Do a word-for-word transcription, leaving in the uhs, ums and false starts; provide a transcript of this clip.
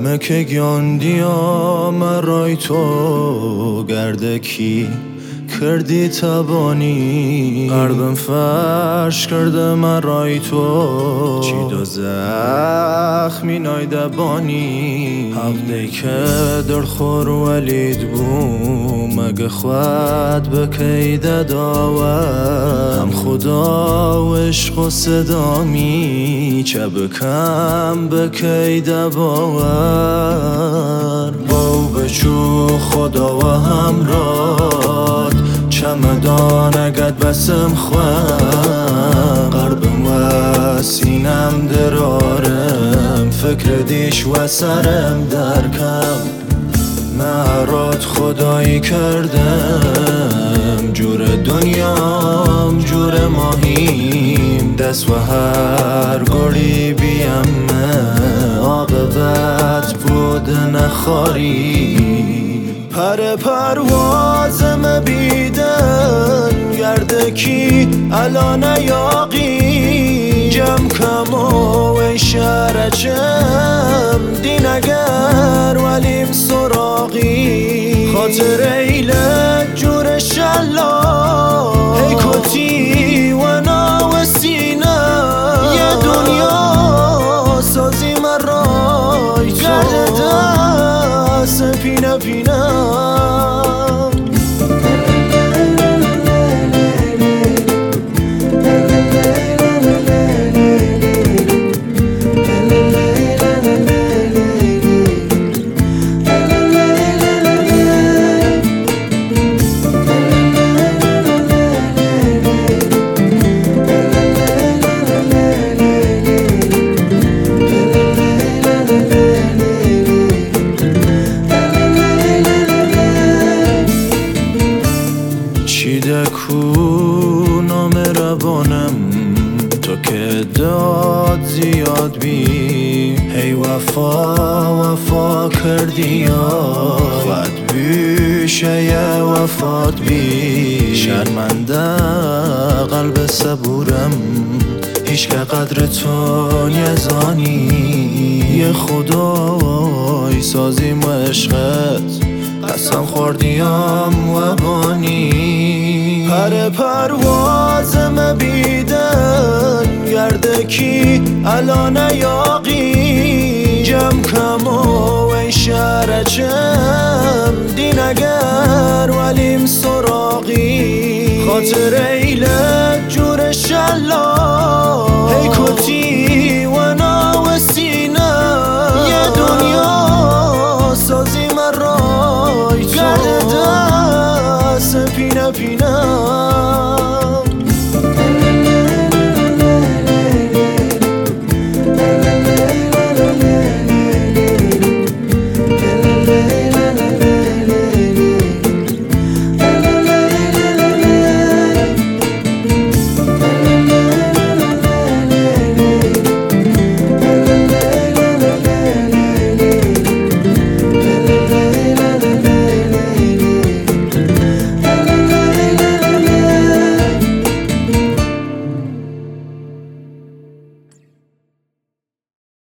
که گیاندیا مرای تو گردکی کردی تبانی قلبم فرش کرده مرای تو چی دو زخمی نایده بانی حق دی که در خور ولید بوم مگه خود بکیده داور هم خدا و عشق و صدامی چه بکم بکیده باور باو بچو خدا و همراه چمدان اگد بسم خواه قربم و سینم درارم فکر دیش و سرم درکم مرات خدایی کردم جور دنیام جور ماهیم دست و هر گوری بیم عاقبت بود نخاری پر پروازم بیدن گردکی الان یاقی جم کم و شرچم دین اگر ولیم سراغی خاطر ایلت جور شلا ای کتی و ناو سینه یه دنیا سازی مرای گرد دست پینه پینه چیده کو نام روانم تو که داد زیاد بی هی وفا وفا کردی یا خود بیشه یه وفات بی شرمنده قلب صبورم هیچ که قدر تو نیزانی یه خدای سازیم و عشقت قسم خوردیم و بانی پر پروازم بیدن گردکی الان یاقی جم کم و شرچم دین اگر ولیم سراغی خاطر ایلت جور شلا ای کتی و ناو سینه یه دنیا سازی مرای تو گرد دست پینه پینه